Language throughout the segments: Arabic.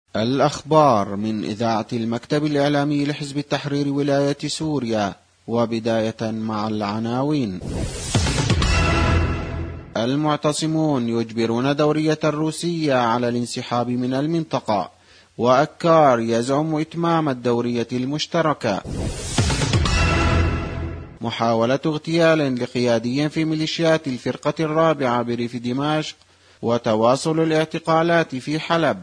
الأخبار من إذاعة المكتب الإعلامي لحزب التحرير ولاية سوريا، وبداية مع العناوين. المعتصمون يجبرون دورية الروسية على الانسحاب من المنطقة، وأكار يزعم إتمام الدورية المشتركة. محاولة اغتيال لقيادي في ميليشيات الفرقة الرابعة بريف دمشق، وتواصل الاعتقالات في حلب.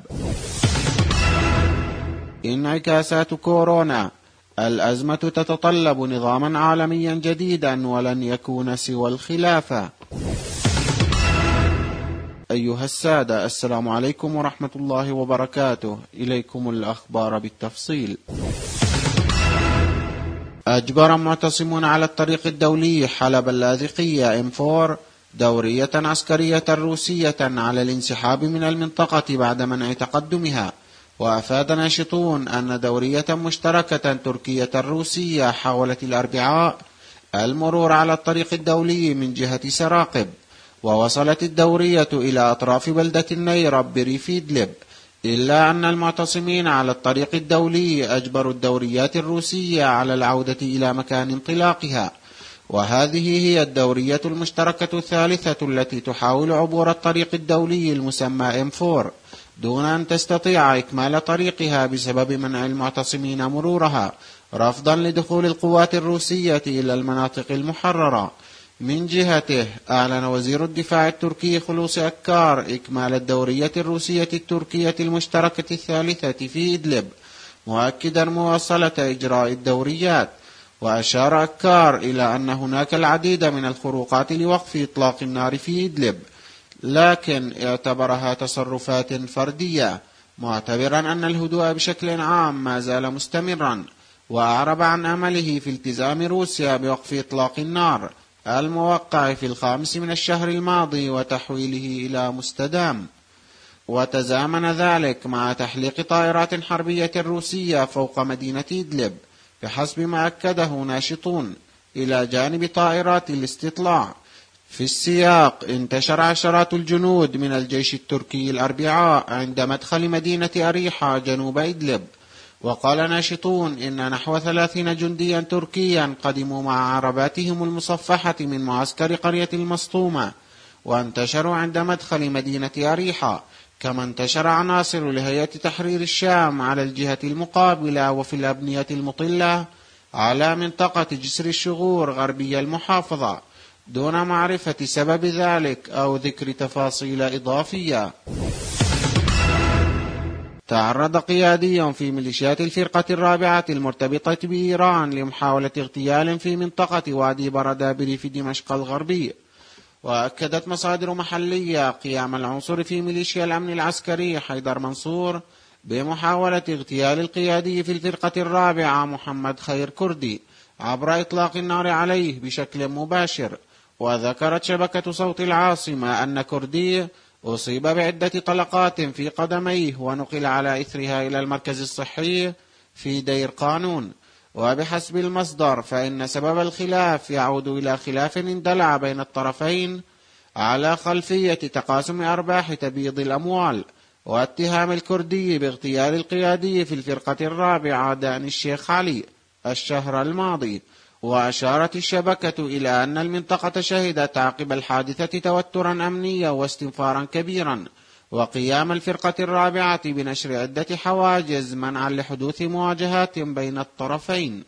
انعكاسات كورونا، الأزمة تتطلب نظاما عالميا جديدا ولن يكون سوى الخلافة. أيها السادة، السلام عليكم ورحمة الله وبركاته. إليكم الأخبار بالتفصيل. أجبر معتصمون على الطريق الدولي حلب اللاذقية M4 دورية عسكرية روسية على الانسحاب من المنطقة بعد منع تقدمها. وأفاد ناشطون أن دورية مشتركة تركية روسية حاولت الأربعاء المرور على الطريق الدولي من جهة سراقب، ووصلت الدورية إلى أطراف بلدة النيرب بريف إدلب، إلا أن المعتصمين على الطريق الدولي أجبروا الدوريات الروسية على العودة إلى مكان انطلاقها. وهذه هي الدورية المشتركة الثالثة التي تحاول عبور الطريق الدولي المسمى M4 دون أن تستطيع إكمال طريقها بسبب منع المعتصمين مرورها، رفضا لدخول القوات الروسية إلى المناطق المحررة. من جهته أعلن وزير الدفاع التركي خلوص أكار إكمال الدورية الروسية التركية المشتركة الثالثة في إدلب، مؤكدا مواصلة إجراء الدوريات. وأشار أكار إلى أن هناك العديد من الخروقات لوقف إطلاق النار في إدلب، لكن اعتبرها تصرفات فردية، معتبرا أن الهدوء بشكل عام ما زال مستمرا. وأعرب عن أمله في التزام روسيا بوقف إطلاق النار الموقع في 5 من الشهر الماضي وتحويله إلى مستدام. وتزامن ذلك مع تحليق طائرات حربية روسية فوق مدينة إدلب بحسب ما أكده ناشطون، إلى جانب طائرات الاستطلاع. في السياق انتشر عشرات الجنود من الجيش التركي الأربعاء عند مدخل مدينة أريحة جنوب إدلب. وقال ناشطون إن نحو 30 جنديا تركيا قدموا مع عرباتهم المصفحة من معسكر قرية المسطومة، وانتشروا عند مدخل مدينة أريحة. كما انتشر عناصر لهيئة تحرير الشام على الجهة المقابلة وفي الأبنية المطلة على منطقة جسر الشغور غربي المحافظة، دون معرفة سبب ذلك أو ذكر تفاصيل إضافية. تعرض قيادي في ميليشيات الفرقة الرابعة المرتبطة بإيران لمحاولة اغتيال في منطقة وادي بردابري في دمشق الغربي. وأكدت مصادر محلية قيام العنصر في ميليشيا الأمن العسكري حيدر منصور بمحاولة اغتيال القيادي في الفرقة الرابعة محمد خير كردي عبر إطلاق النار عليه بشكل مباشر. وذكرت شبكة صوت العاصمة أن كردي أصيب بعدة طلقات في قدميه ونقل على إثرها إلى المركز الصحي في دير قانون. وبحسب المصدر فإن سبب الخلاف يعود إلى خلاف اندلع بين الطرفين على خلفية تقاسم أرباح تبييض الأموال، واتهام الكردي باغتيال القيادي في الفرقة الرابعة داني الشيخ علي الشهر الماضي. وأشارت الشبكة إلى أن المنطقة شهدت عقب الحادثة توترا أمنيا واستنفارا كبيرا، وقيام الفرقة الرابعة بنشر عدة حواجز منعا لحدوث مواجهات بين الطرفين.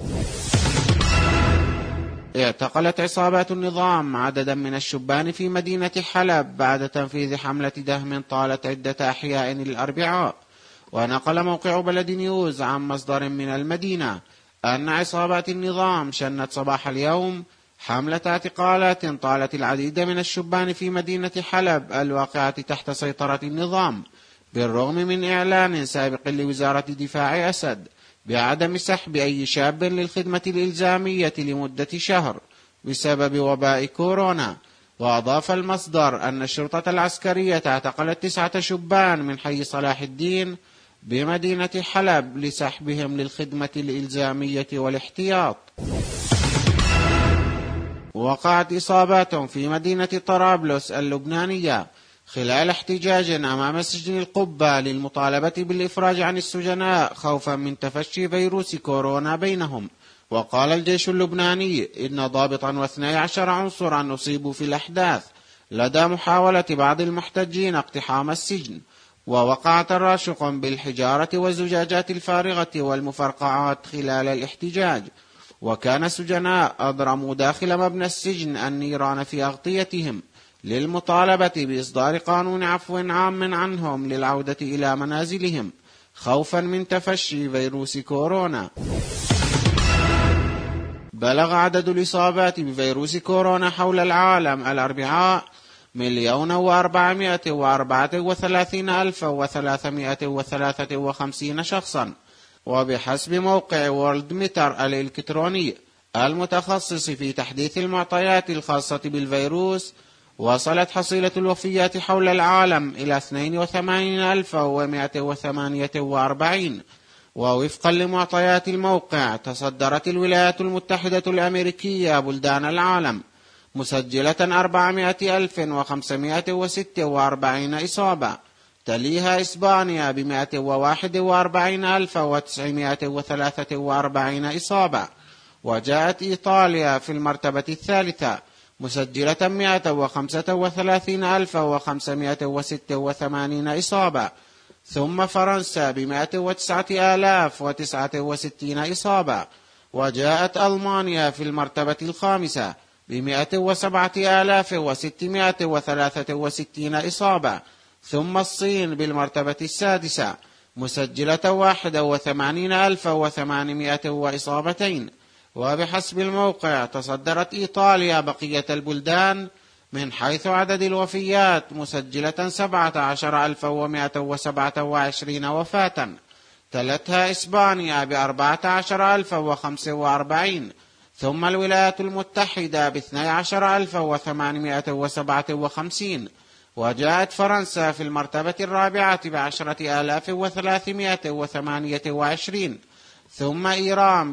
اعتقلت عصابات النظام عددا من الشبان في مدينة حلب بعد تنفيذ حملة دهم طالت عدة أحياء الأربعاء. ونقل موقع بلد نيوز عن مصدر من المدينة أن عصابات النظام شنت صباح اليوم حملة اعتقالات طالت العديد من الشبان في مدينة حلب الواقعة تحت سيطرة النظام، بالرغم من إعلان سابق لوزارة دفاع أسد بعدم سحب أي شاب للخدمة الإلزامية لمدة شهر بسبب وباء كورونا. وأضاف المصدر أن الشرطة العسكرية اعتقلت 9 شبان من حي صلاح الدين بمدينة حلب لسحبهم للخدمة الإلزامية والاحتياط. وقعت إصابات في مدينة طرابلس اللبنانية خلال احتجاج أمام سجن القبة للمطالبة بالإفراج عن السجناء خوفا من تفشي فيروس كورونا بينهم. وقال الجيش اللبناني إن ضابطا و12 عنصرا أصيبوا في الأحداث لدى محاولة بعض المحتجين اقتحام السجن، ووقع تراشق بالحجارة والزجاجات الفارغة والمفرقعات خلال الاحتجاج. وكان السجناء أضرموا داخل مبنى السجن النيران في أغطيتهم للمطالبة بإصدار قانون عفو عام عنهم للعودة إلى منازلهم خوفا من تفشي فيروس كورونا. بلغ عدد الإصابات بفيروس كورونا حول العالم الأربعاء 1,434,353 شخصا. وبحسب موقع وورلد ميتر الإلكتروني المتخصص في تحديث المعطيات الخاصة بالفيروس، وصلت حصيلة الوفيات حول العالم إلى 82,148. ووفقا لمعطيات الموقع تصدرت الولايات المتحدة الأمريكية بلدان العالم مسجلة 400,546 إصابة، تليها إسبانيا ب141,943 إصابة، وجاءت إيطاليا في المرتبة الثالثة مسجلة 135,586 إصابة، ثم فرنسا ب109,069 إصابة، وجاءت ألمانيا في المرتبة الخامسة ب107,663 إصابة، ثم الصين بالمرتبة السادسة مسجلة 81,800 إصابتين. وبحسب الموقع تصدرت إيطاليا بقية البلدان من حيث عدد الوفيات مسجلة 17,127 وفاة، تلتها إسبانيا ب14,045، ثم الولايات المتحدة ب12,857، وجاءت فرنسا في المرتبة الرابعة ب10,328، ثم إيران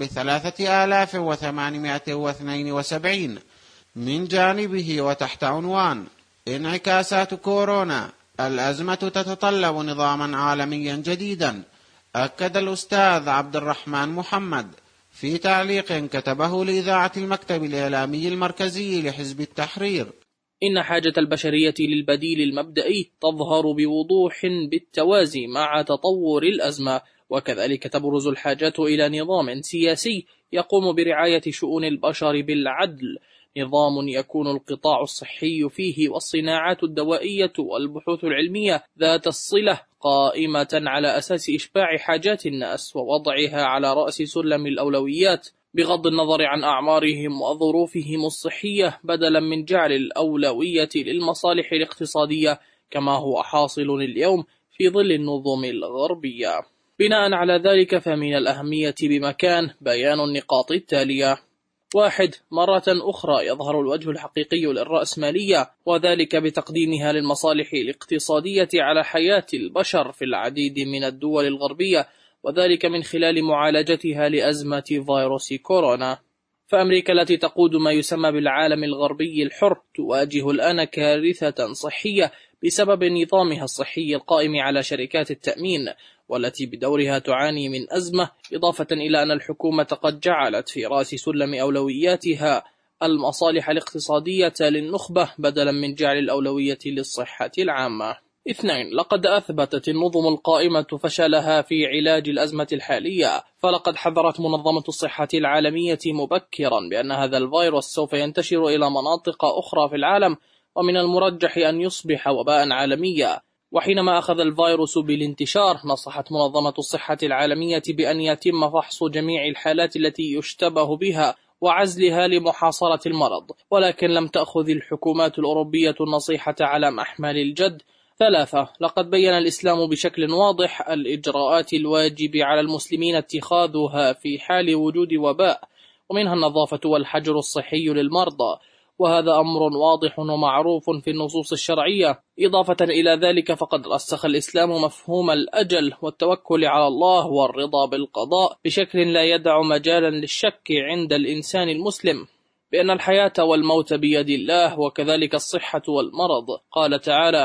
ب3,872. من جانبه وتحت عنوان انعكاسات كورونا، الأزمة تتطلب نظاما عالميا جديدا، أكد الأستاذ عبد الرحمن محمد في تعليق كتبه لإذاعة المكتب الإعلامي المركزي لحزب التحرير: إن حاجة البشرية للبديل المبدئي تظهر بوضوح بالتوازي مع تطور الأزمة، وكذلك تبرز الحاجة إلى نظام سياسي يقوم برعاية شؤون البشر بالعدل، نظام يكون القطاع الصحي فيه والصناعات الدوائية والبحوث العلمية ذات الصلة قائمة على أساس إشباع حاجات الناس ووضعها على رأس سلم الأولويات بغض النظر عن أعمارهم وظروفهم الصحية، بدلا من جعل الأولوية للمصالح الاقتصادية كما هو حاصل اليوم في ظل النظم الغربية. بناء على ذلك فمن الأهمية بمكان بيان النقاط التالية: 1. مرة أخرى يظهر الوجه الحقيقي للرأسمالية، وذلك بتقديمها للمصالح الاقتصادية على حياة البشر في العديد من الدول الغربية، وذلك من خلال معالجتها لأزمة فيروس كورونا. فأمريكا التي تقود ما يسمى بالعالم الغربي الحر تواجه الآن كارثة صحية بسبب نظامها الصحي القائم على شركات التأمين، والتي بدورها تعاني من أزمة، إضافة إلى أن الحكومة قد جعلت في رأس سلم أولوياتها المصالح الاقتصادية للنخبة بدلا من جعل الأولوية للصحة العامة. 2. لقد أثبتت النظم القائمة فشلها في علاج الأزمة الحالية، فلقد حذرت منظمة الصحة العالمية مبكرا بأن هذا الفيروس سوف ينتشر إلى مناطق أخرى في العالم، ومن المرجح أن يصبح وباء عالميا. وحينما أخذ الفيروس بالانتشار نصحت منظمة الصحة العالمية بأن يتم فحص جميع الحالات التي يشتبه بها وعزلها لمحاصرة المرض، ولكن لم تأخذ الحكومات الأوروبية النصيحة على محمل الجد. 3. لقد بين الإسلام بشكل واضح الإجراءات الواجب على المسلمين اتخاذها في حال وجود وباء، ومنها النظافة والحجر الصحي للمرضى، وهذا أمر واضح ومعروف في النصوص الشرعية. إضافة إلى ذلك فقد رسخ الإسلام مفهوم الأجل والتوكل على الله والرضا بالقضاء بشكل لا يدع مجالا للشك عند الإنسان المسلم بأن الحياة والموت بيد الله، وكذلك الصحة والمرض. قال تعالى: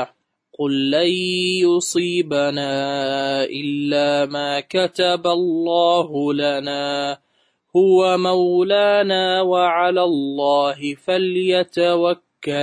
قل لن يصيبنا إلا ما كتب الله لنا هو مولانا وعلى الله فليتوكل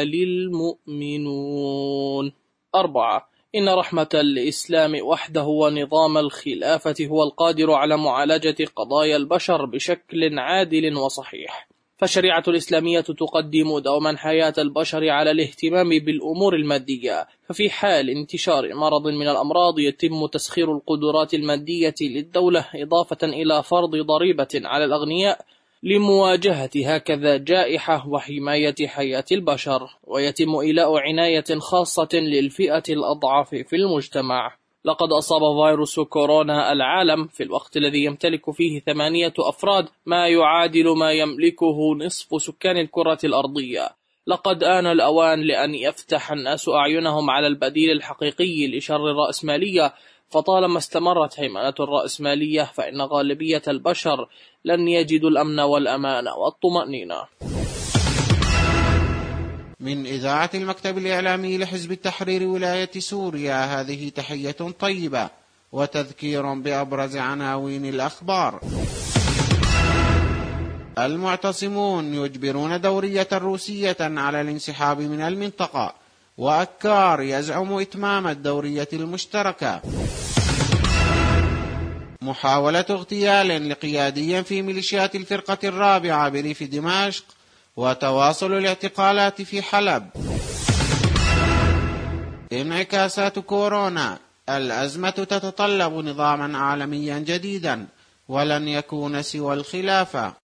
المؤمنون. 4. إن رحمة الإسلام وحده ونظام الخلافة هو القادر على معالجة قضايا البشر بشكل عادل وصحيح، فالشريعة الإسلامية تقدم دوما حياة البشر على الاهتمام بالأمور المادية، ففي حال انتشار مرض من الأمراض يتم تسخير القدرات المادية للدولة إضافة إلى فرض ضريبة على الأغنياء لمواجهة هكذا جائحة وحماية حياة البشر، ويتم إيلاء عناية خاصة للفئة الأضعف في المجتمع. لقد أصاب فيروس كورونا العالم في الوقت الذي يمتلك فيه 8 أفراد، ما يعادل ما يملكه نصف سكان الكرة الأرضية. لقد آن الأوان لأن يفتح الناس أعينهم على البديل الحقيقي لشر الرأسمالية، فطالما استمرت هيمنة الرأسمالية فإن غالبية البشر لن يجدوا الأمن والأمان والطمأنينة. من إذاعة المكتب الإعلامي لحزب التحرير ولاية سوريا، هذه تحية طيبة وتذكير بأبرز عناوين الأخبار. المعتصمون يجبرون دورية روسية على الانسحاب من المنطقة، وأكار يزعم إتمام الدورية المشتركة. محاولة اغتيال لقيادي في ميليشيات الفرقة الرابعة بريف دمشق، وتواصل الاعتقالات في حلب. انعكاسات كورونا، الأزمة تتطلب نظاما عالميا جديدا ولن يكون سوى الخلافة.